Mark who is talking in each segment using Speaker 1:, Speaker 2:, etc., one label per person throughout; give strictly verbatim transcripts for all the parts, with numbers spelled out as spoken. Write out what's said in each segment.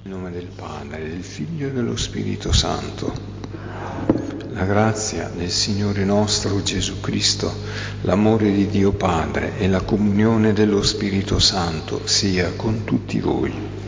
Speaker 1: Nel nome del Padre, del Figlio e dello Spirito Santo. La grazia del Signore nostro Gesù Cristo, l'amore di Dio Padre e la comunione dello Spirito Santo sia con tutti voi.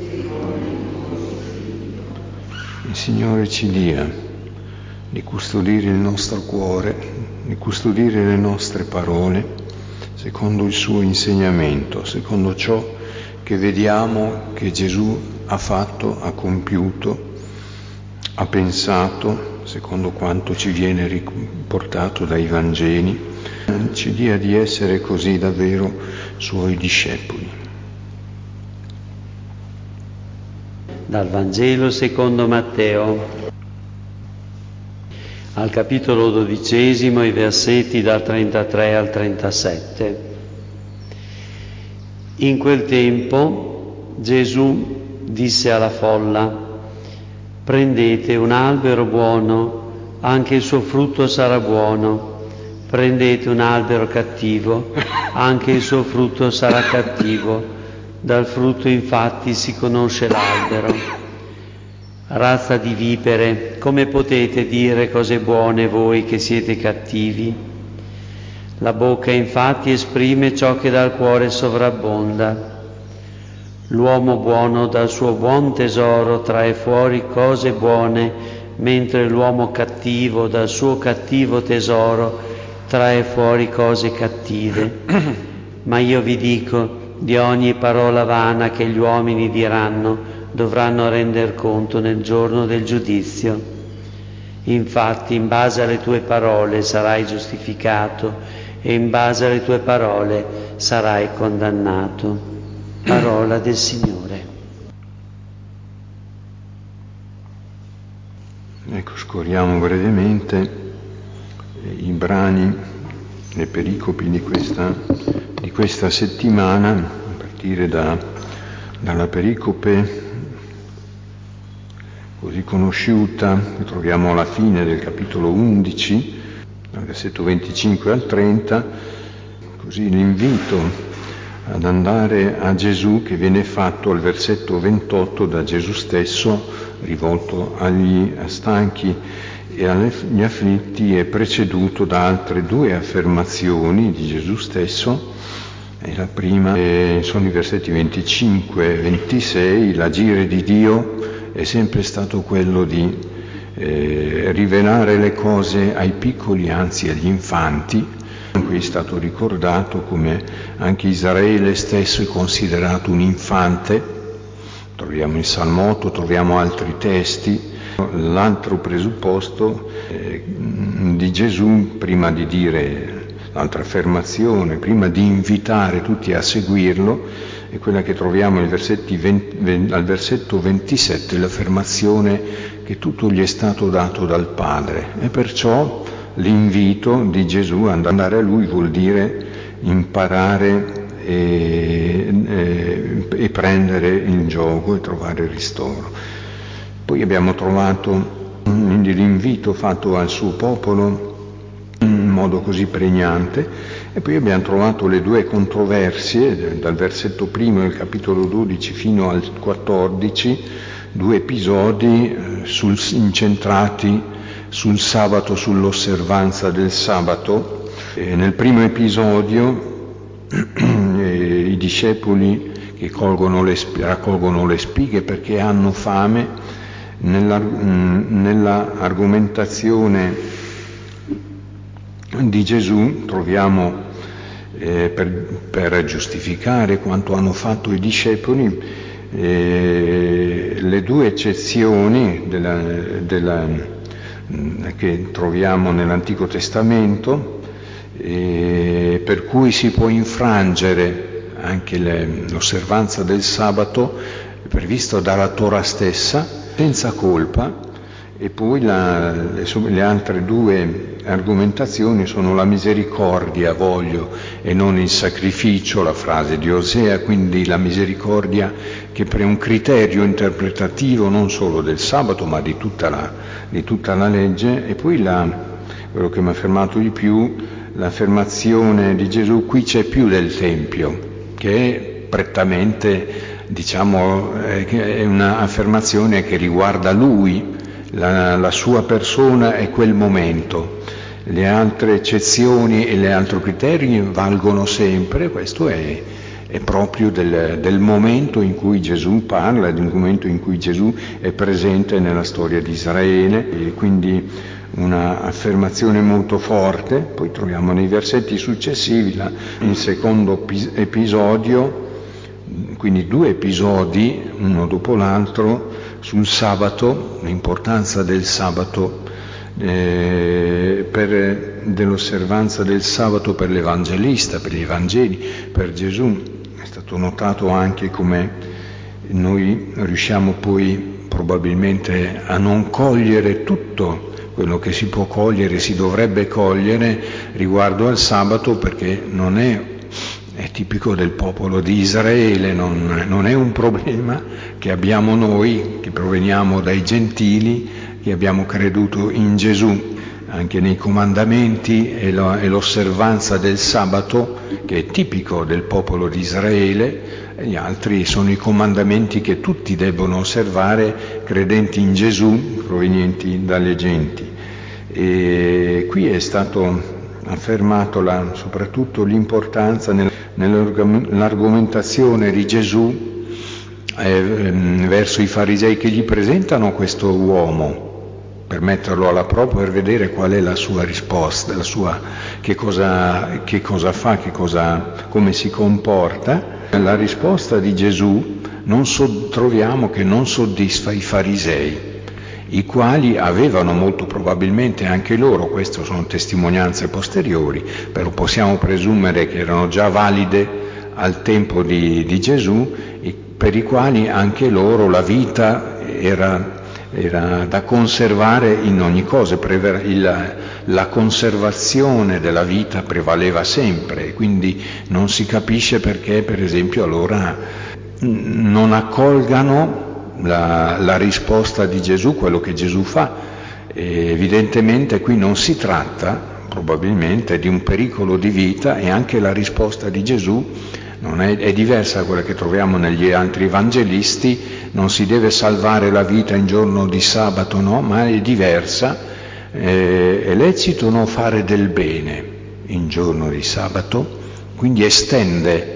Speaker 1: Il Signore ci dia di custodire il nostro cuore, di custodire le nostre parole, secondo il suo insegnamento, secondo ciò che vediamo che Gesù ha fatto, ha compiuto, ha pensato, secondo quanto ci viene riportato dai Vangeli, ci dia di essere così davvero suoi discepoli.
Speaker 2: Dal Vangelo secondo Matteo, al capitolo dodicesimo, i versetti dal trentatré al trentasette. In quel tempo Gesù disse alla folla: prendete un albero buono, anche il suo frutto sarà buono. Prendete un albero cattivo, anche il suo frutto sarà cattivo. Dal frutto infatti si conosce l'albero. Razza di vipere, come potete dire cose buone voi che siete cattivi? La bocca infatti esprime ciò che dal cuore sovrabbonda. L'uomo buono dal suo buon tesoro trae fuori cose buone, mentre l'uomo cattivo dal suo cattivo tesoro trae fuori cose cattive. Ma io vi dico, di ogni parola vana che gli uomini diranno, dovranno render conto nel giorno del giudizio. Infatti, in base alle tue parole sarai giustificato e in base alle tue parole sarai condannato. Parola del Signore.
Speaker 1: Ecco, scorriamo brevemente i brani, le pericopi di questa, di questa settimana, a partire da, dalla pericope così conosciuta, che troviamo alla fine del capitolo undici, dal versetto venticinque al trenta, così l'invito ad andare a Gesù che viene fatto al versetto ventotto da Gesù stesso, rivolto agli stanchi e agli afflitti, è preceduto da altre due affermazioni di Gesù stesso. E la prima eh, sono i versetti venticinque e ventisei. L'agire di Dio è sempre stato quello di eh, rivelare le cose ai piccoli, anzi agli infanti. Qui è stato ricordato come anche Israele stesso è considerato un infante. Troviamo il Salmo otto, troviamo altri testi. L'altro presupposto eh, di Gesù, prima di dire l'altra affermazione, prima di invitare tutti a seguirlo, è quella che troviamo ai versetti venti, al versetto ventisette, l'affermazione che tutto gli è stato dato dal Padre, e perciò l'invito di Gesù ad andare a Lui vuol dire imparare e, e, e prendere il giogo e trovare ristoro. Poi abbiamo trovato quindi l'invito fatto al suo popolo in modo così pregnante, e poi abbiamo trovato le due controversie dal versetto primo del capitolo dodici fino al quattordici, due episodi eh, sul, incentrati sul sabato, sull'osservanza del sabato. E nel primo episodio eh, i discepoli che colgono le, raccolgono le spighe perché hanno fame. Nella, nella argomentazione di Gesù troviamo eh, per, per giustificare quanto hanno fatto i discepoli eh, le due eccezioni della, della che troviamo nell'Antico Testamento, eh, per cui si può infrangere anche le, l'osservanza del sabato previsto dalla Torah stessa senza colpa. E poi la, le, le altre due argomentazioni sono la misericordia voglio e non il sacrificio, la frase di Osea, quindi la misericordia che è un criterio interpretativo non solo del sabato ma di tutta la, di tutta la legge. E poi la, quello che mi ha fermato di più, l'affermazione di Gesù: qui c'è più del Tempio, che è prettamente diciamo, è un'affermazione che riguarda lui, la, la sua persona e quel momento. Le altre eccezioni e gli altri criteri valgono sempre, questo è, è proprio del, del momento in cui Gesù parla, del momento in cui Gesù è presente nella storia di Israele, e quindi una affermazione molto forte. Poi troviamo nei versetti successivi la, il secondo episodio, quindi due episodi, uno dopo l'altro, sul sabato, l'importanza del sabato, eh, per, dell'osservanza del sabato per l'Evangelista, per gli Evangeli, per Gesù. È stato notato anche come noi riusciamo poi probabilmente a non cogliere tutto quello che si può cogliere, si dovrebbe cogliere riguardo al sabato, perché non è, è tipico del popolo di Israele, non, non è un problema che abbiamo noi, che proveniamo dai gentili, che abbiamo creduto in Gesù. Anche nei comandamenti e, la, e l'osservanza del sabato, che è tipico del popolo di Israele, e gli altri sono i comandamenti che tutti debbono osservare, credenti in Gesù, provenienti dalle genti. E qui è stato affermato la, soprattutto l'importanza nel, nell'argomentazione di Gesù eh, verso i farisei che gli presentano questo uomo, per metterlo alla prova, per vedere qual è la sua risposta, la sua, che cosa, che cosa fa, che cosa, come si comporta. La risposta di Gesù non so, troviamo che non soddisfa i farisei, i quali avevano molto probabilmente anche loro, queste sono testimonianze posteriori, però possiamo presumere che erano già valide al tempo di, di Gesù, per i quali anche loro la vita era era da conservare in ogni cosa, la conservazione della vita prevaleva sempre, quindi non si capisce perché, per esempio, allora non accolgano la, la risposta di Gesù, quello che Gesù fa. E evidentemente qui non si tratta, probabilmente, di un pericolo di vita, e anche la risposta di Gesù non è, è diversa da quella che troviamo negli altri evangelisti. Non si deve salvare la vita in giorno di sabato, no, ma è diversa. Eh, è lecito non fare del bene in giorno di sabato, quindi estende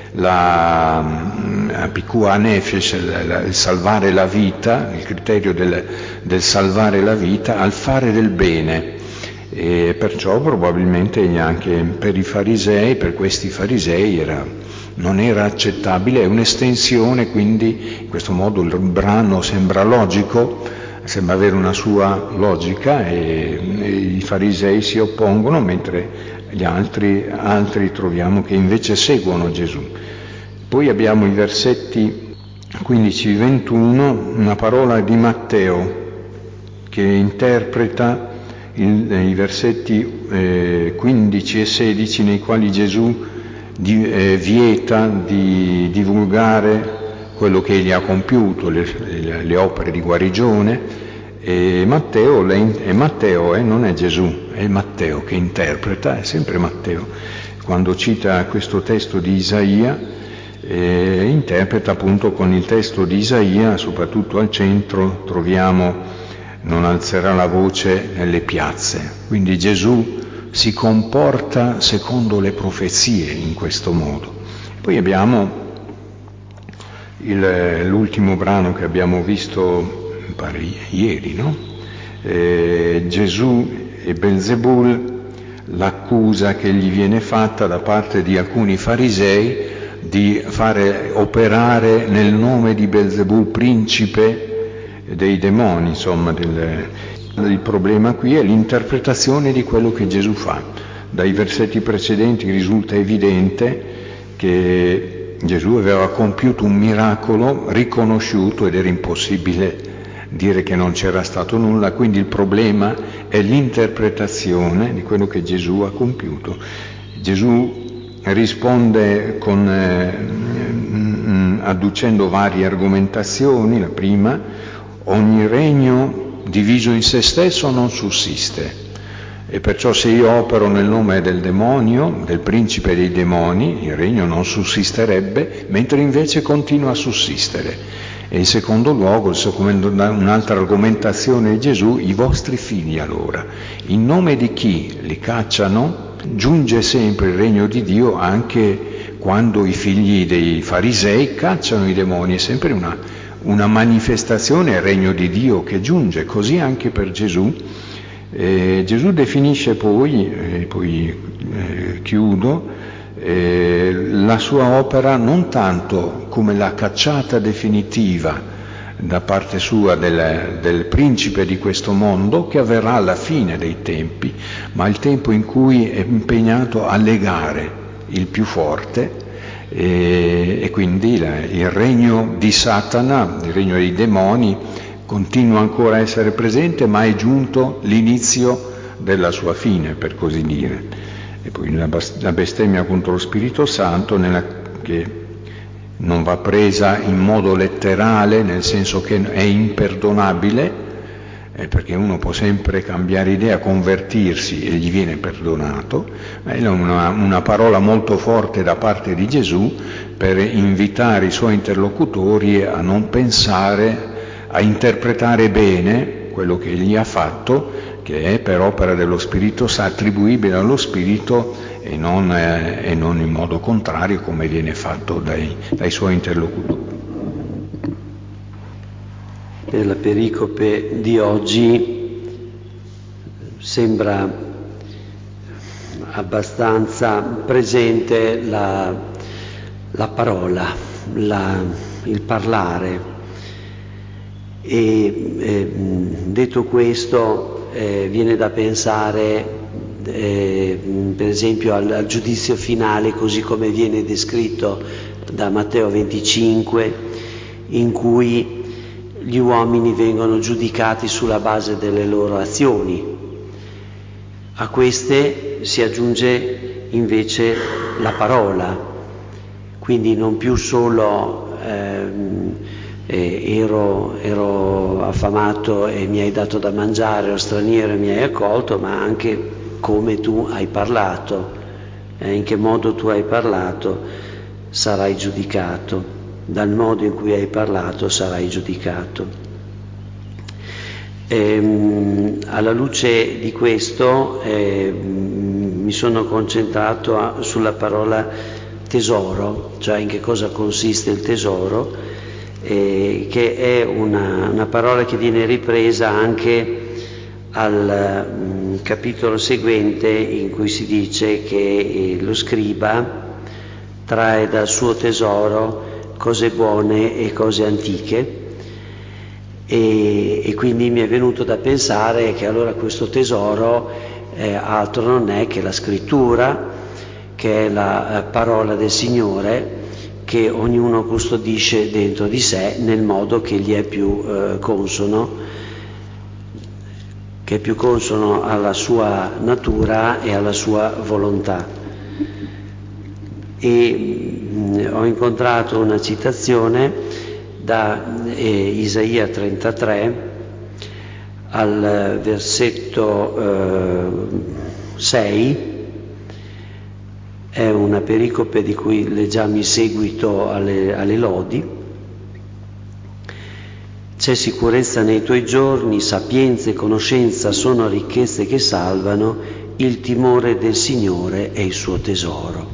Speaker 1: la picua nefesh, il salvare la vita, il criterio del, del salvare la vita, al fare del bene. E perciò probabilmente anche per i farisei, per questi farisei era non era accettabile, è un'estensione, quindi in questo modo il brano sembra logico, sembra avere una sua logica, e, e i farisei si oppongono, mentre gli altri, altri troviamo che invece seguono Gesù. Poi abbiamo i versetti quindici ventuno, una parola di Matteo che interpreta il, i versetti eh, quindici e sedici, nei quali Gesù Di, eh, vieta di divulgare quello che egli ha compiuto, le, le, le opere di guarigione, e Matteo, le, e Matteo eh, non è Gesù, è Matteo che interpreta, è sempre Matteo. Quando cita questo testo di Isaia, eh, interpreta appunto con il testo di Isaia, soprattutto al centro troviamo non alzerà la voce nelle piazze, quindi Gesù si comporta secondo le profezie in questo modo. Poi abbiamo il, l'ultimo brano che abbiamo visto, mi pare ieri, no? Eh, Gesù e Belzebul, l'accusa che gli viene fatta da parte di alcuni farisei di fare operare nel nome di Belzebul, principe dei demoni, insomma, del, il problema qui è l'interpretazione di quello che Gesù fa. Dai versetti precedenti risulta evidente che Gesù aveva compiuto un miracolo riconosciuto ed era impossibile dire che non c'era stato nulla, quindi il problema è l'interpretazione di quello che Gesù ha compiuto. Gesù risponde con, eh, adducendo varie argomentazioni. La prima: ogni regno diviso in se stesso non sussiste. E perciò se io opero nel nome del demonio, del principe dei demoni, il regno non sussisterebbe, mentre invece continua a sussistere. E in secondo luogo, secondo un'altra argomentazione di Gesù, i vostri figli allora, in nome di chi li cacciano, giunge sempre il regno di Dio anche quando i figli dei farisei cacciano i demoni, è sempre una, una manifestazione del regno di Dio che giunge, così anche per Gesù. Eh, Gesù definisce poi, e poi eh, chiudo, eh, la sua opera non tanto come la cacciata definitiva da parte sua del, del principe di questo mondo, che avverrà alla fine dei tempi, ma il tempo in cui è impegnato a legare il più forte, e, e quindi la, il regno di Satana, il regno dei demoni, continua ancora a essere presente, ma è giunto l'inizio della sua fine, per così dire. E poi la, la bestemmia contro lo Spirito Santo, nella, che non va presa in modo letterale, nel senso che è imperdonabile, eh, perché uno può sempre cambiare idea, convertirsi e gli viene perdonato, ma è una, una parola molto forte da parte di Gesù per invitare i suoi interlocutori a non pensare, a interpretare bene quello che egli ha fatto, che è per opera dello Spirito Santo, attribuibile allo Spirito e non, eh, e non in modo contrario come viene fatto dai, dai suoi interlocutori.
Speaker 2: Per la pericope di oggi sembra abbastanza presente la, la parola, la, il parlare. E eh, detto questo, eh, viene da pensare eh, per esempio al, al giudizio finale, così come viene descritto da Matteo venticinque, in cui gli uomini vengono giudicati sulla base delle loro azioni. A queste si aggiunge invece la parola, quindi non più solo ehm, Eh, ero, ero affamato e mi hai dato da mangiare, ero straniero e mi hai accolto, ma anche come tu hai parlato, eh, in che modo tu hai parlato sarai giudicato, dal modo in cui hai parlato sarai giudicato. E, alla luce di questo eh, mi sono concentrato a, sulla parola tesoro, cioè in che cosa consiste il tesoro, Eh, che è una, una parola che viene ripresa anche al um, capitolo seguente, in cui si dice che eh, lo scriba trae dal suo tesoro cose buone e cose antiche, e, e quindi mi è venuto da pensare che allora questo tesoro eh, altro non è che la scrittura, che è la eh, parola del Signore, che ognuno custodisce dentro di sé nel modo che gli è più eh, consono, che è più consono alla sua natura e alla sua volontà. E mh, ho incontrato una citazione da eh, Isaia trentatré al versetto eh, sei. È una pericope di cui leggiamo il seguito alle, alle lodi. C'è sicurezza nei tuoi giorni, sapienza e conoscenza sono ricchezze che salvano, il timore del Signore è il suo tesoro.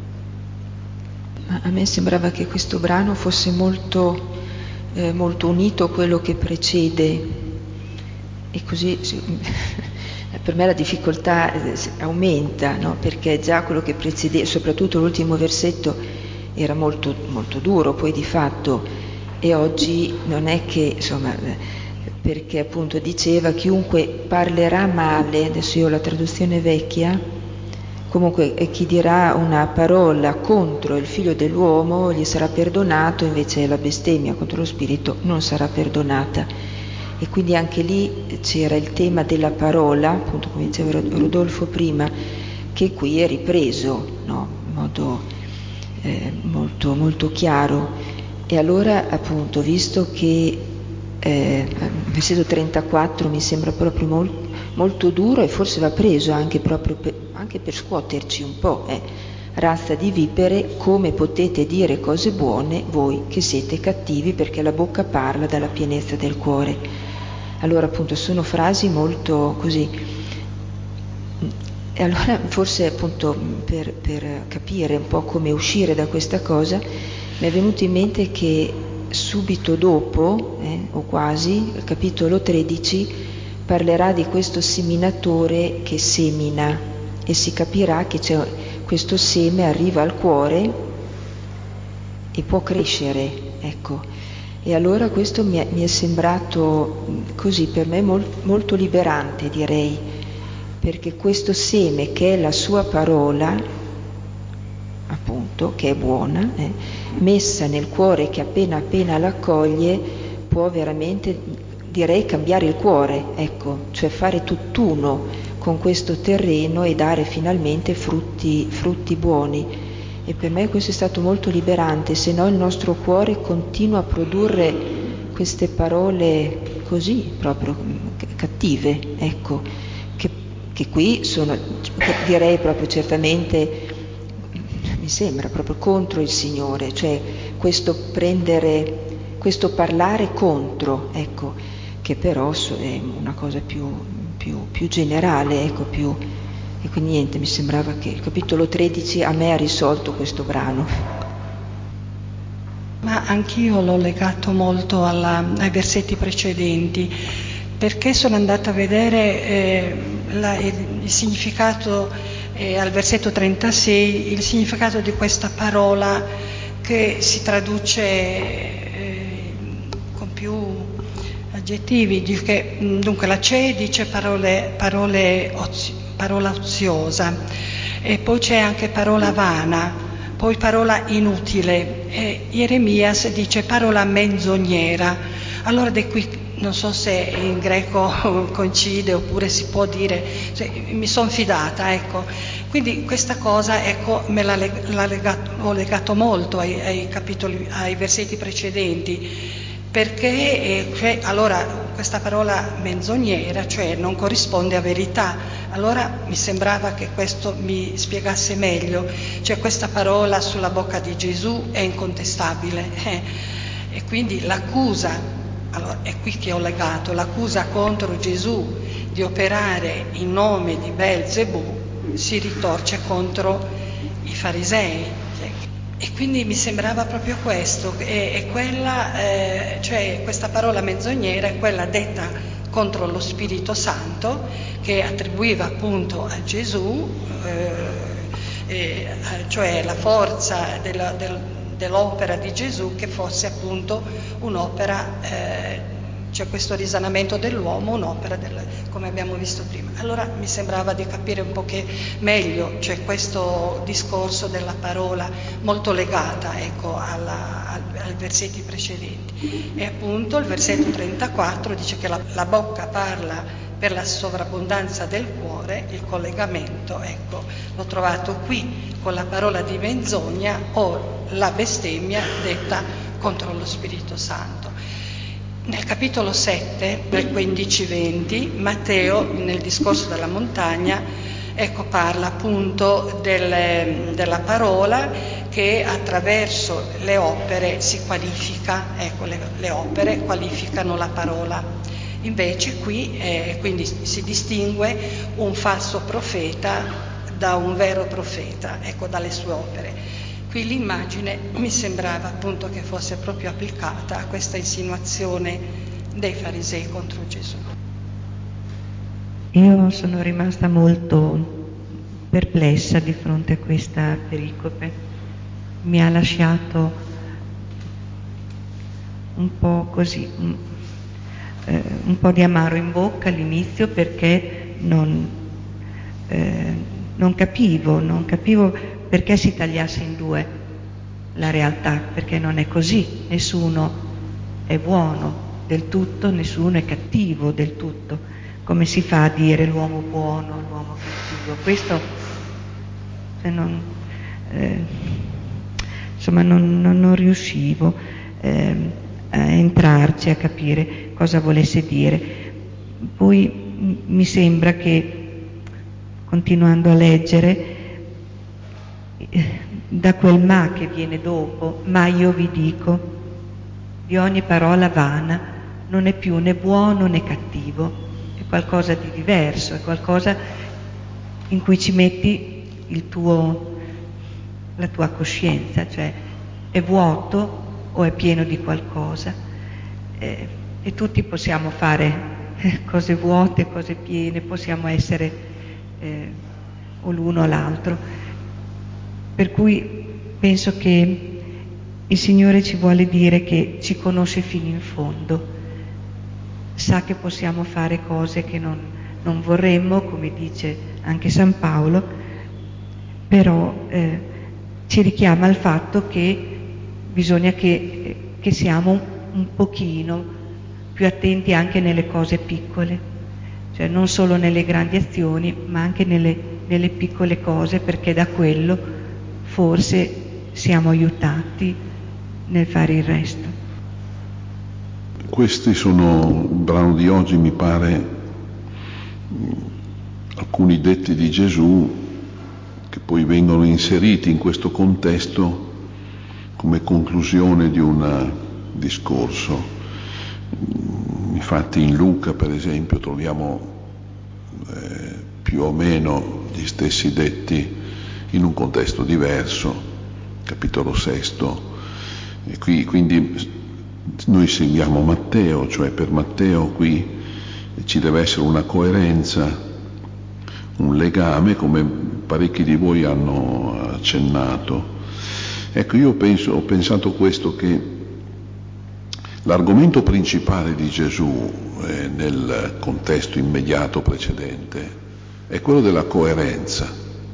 Speaker 3: Ma a me sembrava che questo brano fosse molto, eh, molto unito a quello che precede, e così per me la difficoltà aumenta, no? Perché già quello che precedeva, soprattutto l'ultimo versetto, era molto, molto duro poi di fatto, e oggi non è che, insomma, perché appunto diceva chiunque parlerà male, adesso io ho la traduzione vecchia, comunque chi dirà una parola contro il figlio dell'uomo gli sarà perdonato, invece la bestemmia contro lo spirito non sarà perdonata. E quindi anche lì c'era il tema della parola, appunto come diceva Rodolfo prima, che qui è ripreso, no? In modo eh, molto, molto chiaro. E allora appunto, visto che eh, versetto trentaquattro mi sembra proprio molto, molto duro e forse va preso anche proprio per, anche per scuoterci un po'. Eh. Razza di vipere, come potete dire cose buone voi che siete cattivi, perché la bocca parla dalla pienezza del cuore. Allora appunto sono frasi molto così. E allora forse appunto per, per capire un po' come uscire da questa cosa mi è venuto in mente che subito dopo, eh, o quasi, il capitolo tredici parlerà di questo seminatore che semina e si capirà che c'è questo seme arriva al cuore e può crescere, ecco. E allora questo mi è, mi è sembrato così per me mol, molto liberante, direi, perché questo seme che è la sua parola, appunto, che è buona, eh, messa nel cuore che appena appena l'accoglie, può veramente, direi, cambiare il cuore, ecco, cioè fare tutt'uno con questo terreno e dare finalmente frutti, frutti buoni. E per me questo è stato molto liberante, se no il nostro cuore continua a produrre queste parole così, proprio cattive, ecco, che, che qui sono, che direi proprio certamente, mi sembra proprio contro il Signore, cioè questo prendere, questo parlare contro, ecco, che però è una cosa più, più, più generale, ecco, più. E quindi niente, mi sembrava che il capitolo tredici a me ha risolto questo brano.
Speaker 4: Ma anch'io l'ho legato molto alla, ai versetti precedenti, perché sono andata a vedere eh, la, il, il significato, eh, al versetto trentasei, il significato di questa parola che si traduce eh, con più aggettivi. Che, dunque la C dice parole, parole ozio, parola oziosa, e poi c'è anche parola vana, poi parola inutile, e Jeremias dice parola menzognera. Allora di qui non so se in greco coincide oppure si può dire, cioè, mi sono fidata, ecco. Quindi questa cosa, ecco, me l'ha, l'ha legato, ho legato molto ai, ai capitoli, ai versetti precedenti. Perché eh, cioè, allora questa parola menzognera, cioè non corrisponde a verità. Allora mi sembrava che questo mi spiegasse meglio, cioè questa parola sulla bocca di Gesù è incontestabile, eh. E quindi l'accusa, allora è qui che ho legato, l'accusa contro Gesù di operare in nome di Belzebù si ritorce contro i farisei. E quindi mi sembrava proprio questo, e, e quella, eh, cioè questa parola menzognera è quella detta contro lo Spirito Santo, che attribuiva appunto a Gesù, eh, eh, cioè la forza della, del, dell'opera di Gesù, che fosse appunto un'opera, eh, cioè questo risanamento dell'uomo, un'opera del, come abbiamo visto prima. Allora mi sembrava di capire un po' che meglio, cioè questo discorso della parola molto legata, ecco, alla, al, ai versetti precedenti. E appunto il versetto trentaquattro dice che la, la bocca parla per la sovrabbondanza del cuore, il collegamento, ecco, l'ho trovato qui con la parola di menzogna o la bestemmia detta contro lo Spirito Santo. Nel capitolo sette, nel quindici venti, Matteo, nel discorso della montagna, ecco, parla appunto del, della parola che attraverso le opere si qualifica, ecco, le, le opere qualificano la parola. Invece qui eh, quindi si distingue un falso profeta da un vero profeta, ecco, dalle sue opere. Qui l'immagine mi sembrava appunto che fosse proprio applicata a questa insinuazione dei farisei contro Gesù.
Speaker 5: Io sono rimasta molto perplessa di fronte a questa pericope. Mi ha lasciato un po' così, un, eh, un po' di amaro in bocca all'inizio, perché non, eh, non capivo, non capivo perché si tagliasse in due la realtà, perché non è così, nessuno è buono del tutto, nessuno è cattivo del tutto. Come si fa a dire l'uomo buono, l'uomo cattivo? Questo, se non, eh, insomma, non, non, non riuscivo eh, a entrarci, a capire cosa volesse dire. Poi m- mi sembra che, continuando a leggere, da quel ma che viene dopo, ma io vi dico, di ogni parola vana non è più né buono né cattivo, è qualcosa di diverso, è qualcosa in cui ci metti il tuo, la tua coscienza, cioè è vuoto o è pieno di qualcosa. Eh, e tutti possiamo fare cose vuote, cose piene, possiamo essere eh, o l'uno o l'altro. Per cui penso che il Signore ci vuole dire che ci conosce fino in fondo, sa che possiamo fare cose che non, non vorremmo, come dice anche San Paolo, però eh, ci richiama al fatto che bisogna che, che siamo un, un pochino più attenti anche nelle cose piccole, cioè non solo nelle grandi azioni, ma anche nelle, nelle piccole cose, perché da quello forse siamo aiutati nel fare il resto.
Speaker 6: Questi sono, il brano di oggi mi pare, alcuni detti di Gesù che poi vengono inseriti in questo contesto come conclusione di un discorso. Infatti in Luca, per esempio, troviamo eh, più o meno gli stessi detti in un contesto diverso, capitolo sesto. E qui quindi noi seguiamo Matteo, cioè per Matteo qui ci deve essere una coerenza, un legame, come parecchi di voi hanno accennato. Ecco, io penso, ho pensato questo, che l'argomento principale di Gesù eh, nel contesto immediato precedente è quello della coerenza,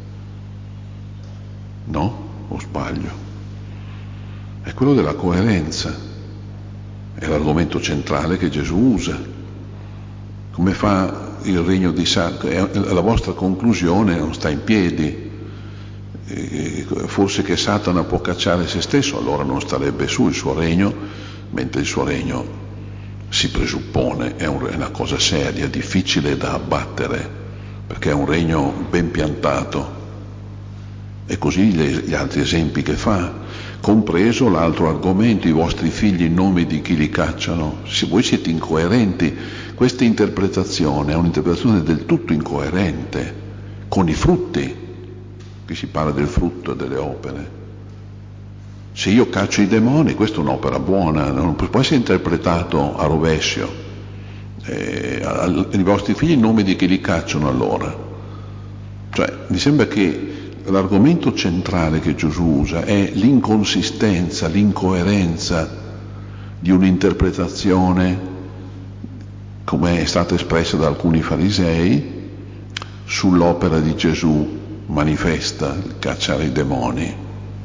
Speaker 6: no? O sbaglio? È quello della coerenza, è l'argomento centrale che Gesù usa. Come fa il regno di Satana? La vostra conclusione non sta in piedi. E forse che Satana può cacciare se stesso, allora non starebbe su il suo regno, mentre il suo regno si presuppone è, un, è una cosa seria, difficile da abbattere, perché è un regno ben piantato. E così gli, gli altri esempi che fa, compreso l'altro argomento, i vostri figli in nome di chi li cacciano. Se voi siete incoerenti, questa interpretazione è un'interpretazione del tutto incoerente con i frutti. Qui si parla del frutto delle opere. Se io caccio i demoni, questa è un'opera buona, non può essere interpretato a rovescio. Eh, I vostri figli in nome di chi li cacciano allora? Cioè, mi sembra che l'argomento centrale che Gesù usa è l'inconsistenza, l'incoerenza di un'interpretazione, come è stata espressa da alcuni farisei, sull'opera di Gesù manifesta, il cacciare i demoni.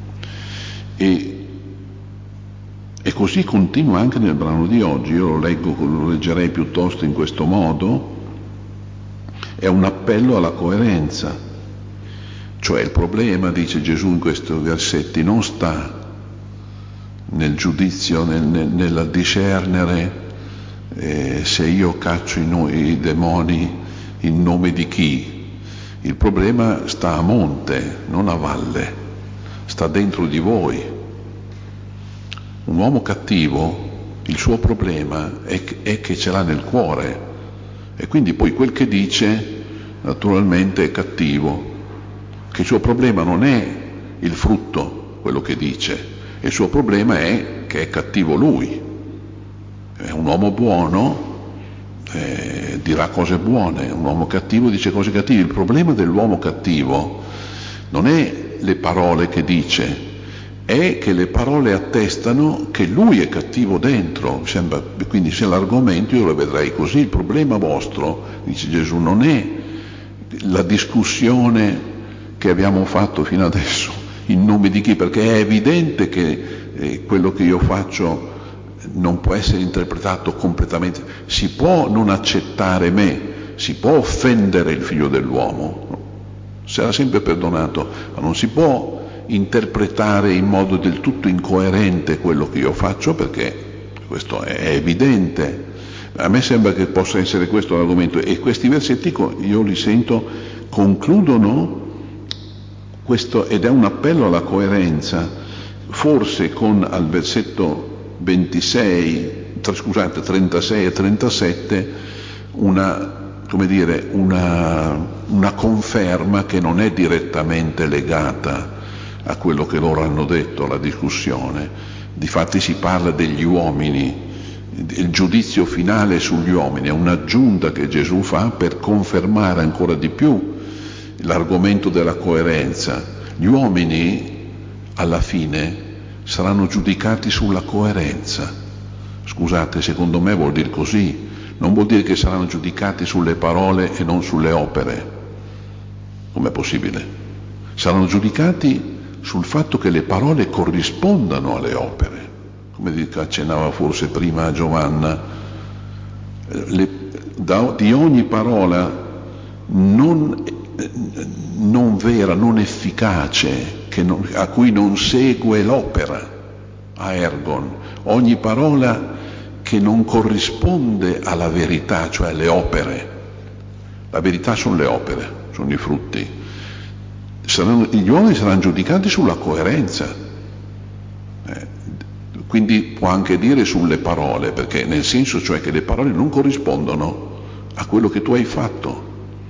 Speaker 6: E, e così continua anche nel brano di oggi. Io lo leggo, lo leggerei piuttosto in questo modo. È un appello alla coerenza. Cioè il problema, dice Gesù in questi versetti, non sta nel giudizio, nel, nel, nel discernere eh, se io caccio i, no, i demoni in nome di chi. Il problema sta a monte, non a valle, sta dentro di voi. Un uomo cattivo, il suo problema è, è che ce l'ha nel cuore, e quindi poi quel che dice naturalmente è cattivo. Che il suo problema non è il frutto, quello che dice, il suo problema è che è cattivo lui. È un uomo buono, eh, dirà cose buone, un uomo cattivo dice cose cattive. Il problema dell'uomo cattivo non è le parole che dice, è che le parole attestano che lui è cattivo dentro. Sembra, quindi se l'argomento io lo vedrei così: il problema vostro, dice Gesù, non è la discussione che abbiamo fatto fino adesso in nome di chi, perché è evidente che eh, quello che io faccio non può essere interpretato completamente. Si può non accettare me, si può offendere il figlio dell'uomo, no? Sarà sempre perdonato, ma non si può interpretare in modo del tutto incoerente quello che io faccio, perché questo è evidente. A me sembra che possa essere questo l'argomento, e questi versetti io li sento concludono questo, ed è un appello alla coerenza, forse con al versetto ventisei, scusate, trentasei e trentasette una, come dire, una, una conferma che non è direttamente legata a quello che loro hanno detto, alla discussione. Difatti si parla degli uomini, il giudizio finale sugli uomini, è un'aggiunta che Gesù fa per confermare ancora di più l'argomento della coerenza. Gli uomini alla fine saranno giudicati sulla coerenza. Scusate, secondo me vuol dire così, non vuol dire che saranno giudicati sulle parole e non sulle opere. Com'è possibile? Saranno giudicati sul fatto che le parole corrispondano alle opere. Come accennava forse prima a Giovanna, le, da, di ogni parola non, non vera, non efficace, che non, a cui non segue l'opera, a ergon, ogni parola che non corrisponde alla verità, cioè alle opere. La verità sono le opere, sono i frutti. Saranno, gli uomini saranno giudicati sulla coerenza. Eh, quindi può anche dire sulle parole, perché nel senso cioè che le parole non corrispondono a quello che tu hai fatto.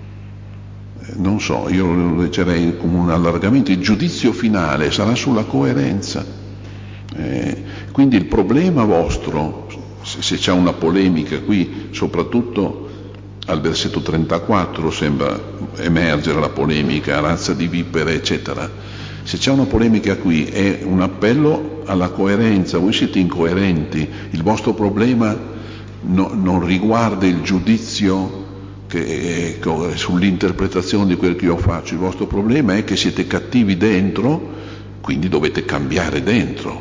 Speaker 6: Eh, non so, io lo leggerei come un allargamento. Il giudizio finale sarà sulla coerenza. Eh, quindi il problema vostro, se, se c'è una polemica qui, soprattutto al versetto trentaquattro sembra emergere la polemica, razza di vipere, eccetera. Se c'è una polemica qui è un appello alla coerenza, voi siete incoerenti, il vostro problema no, non riguarda il giudizio che, eh, sull'interpretazione di quel che io faccio, il vostro problema è che siete cattivi dentro, quindi dovete cambiare dentro.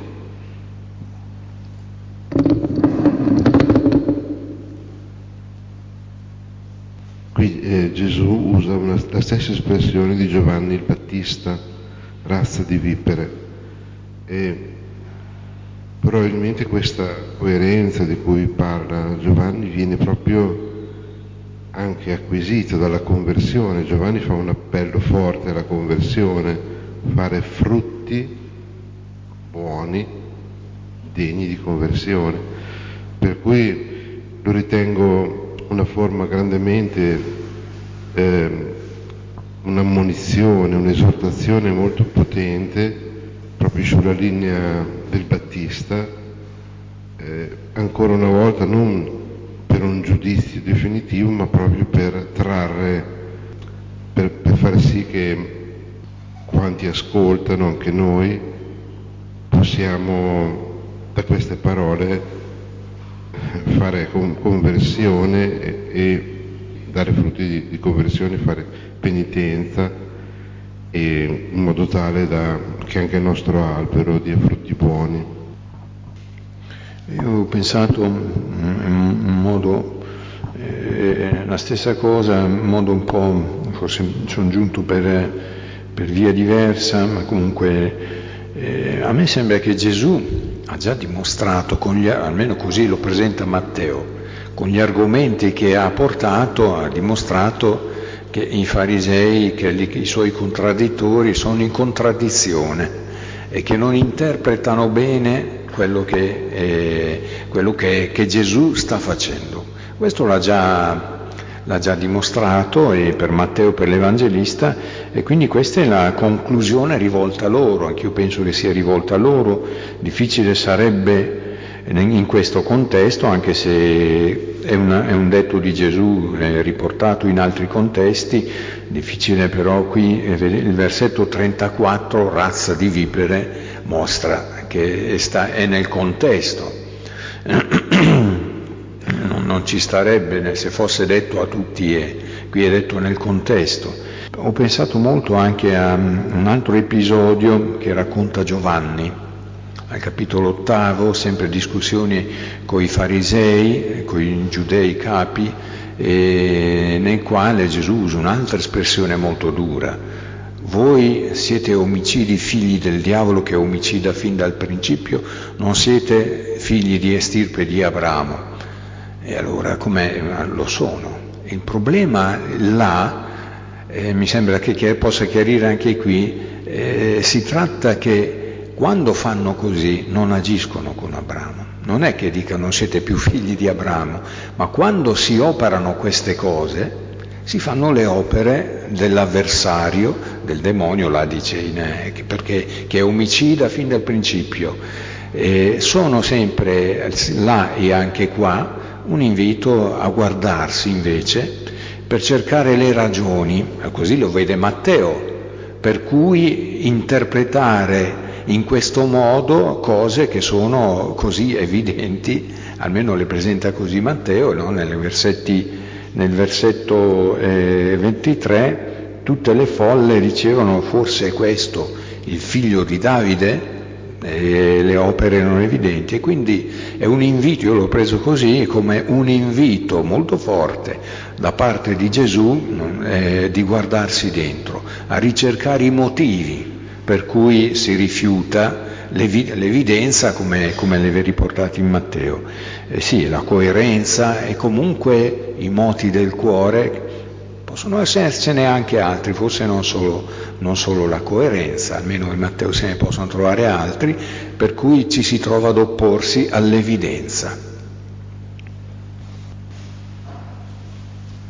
Speaker 7: Qui eh, Gesù usa una, la stessa espressione di Giovanni il Battista, razza di vipere, e probabilmente questa coerenza di cui parla Giovanni viene proprio anche acquisita dalla conversione. Giovanni fa un appello forte alla conversione, fare frutti buoni, degni di conversione, per cui lo ritengo una forma grandemente, eh, un'ammonizione, un'esortazione molto potente, proprio sulla linea del Battista, eh, ancora una volta non per un giudizio definitivo, ma proprio per trarre, per, per far sì che quanti ascoltano, anche noi, possiamo da queste parole fare conversione e, e dare frutti di, di conversione, fare penitenza, e in modo tale da, che anche il nostro albero dia frutti buoni.
Speaker 1: Io ho pensato in un modo, eh, la stessa cosa, in modo un po', forse sono giunto per, per via diversa, ma comunque eh, a me sembra che Gesù ha già dimostrato, con gli, almeno così lo presenta Matteo, con gli argomenti che ha portato, ha dimostrato che i farisei, che i suoi contraddittori sono in contraddizione e che non interpretano bene quello che, eh, quello che, che Gesù sta facendo. Questo l'ha già, l'ha già dimostrato, e per Matteo, per l'Evangelista, e quindi questa è la conclusione rivolta a loro. Anch'io penso che sia rivolta a loro. Difficile sarebbe in questo contesto, anche se è, una, è un detto di Gesù, è riportato in altri contesti, difficile però qui il versetto trentaquattro, razza di vipere, mostra che sta, è nel contesto. Non, non ci starebbe se fosse detto a tutti, e qui è detto nel contesto. Ho pensato molto anche a un altro episodio che racconta Giovanni, al capitolo ottavo, sempre discussioni con i farisei, con i giudei capi, e nel quale Gesù usa un'altra espressione molto dura. Voi siete omicidi, figli del diavolo che omicida fin dal principio, non siete figli di estirpe di Abramo. E allora com'è? Lo sono. Il problema là, eh, mi sembra che, che possa chiarire anche qui, eh, si tratta che quando fanno così non agiscono con Abramo. Non è che dicano siete più figli di Abramo, ma quando si operano queste cose si fanno le opere dell'avversario, del demonio, là dice, in, eh, perché che è omicida fin dal principio. Eh, sono sempre là e anche qua un invito a guardarsi invece per cercare le ragioni, così lo vede Matteo, per cui interpretare in questo modo cose che sono così evidenti, almeno le presenta così Matteo, no? Nel, versetti, nel versetto eh, ventitré, tutte le folle dicevano forse è questo il figlio di Davide, e le opere erano evidenti, e quindi è un invito, io l'ho preso così, come un invito molto forte da parte di Gesù eh, di guardarsi dentro, a ricercare i motivi per cui si rifiuta l'evidenza come, come le riportate in Matteo. Eh sì, la coerenza e comunque i moti del cuore. Possono essercene anche altri, forse non solo, non solo la coerenza, almeno in Matteo se ne possono trovare altri, per cui ci si trova ad opporsi all'evidenza.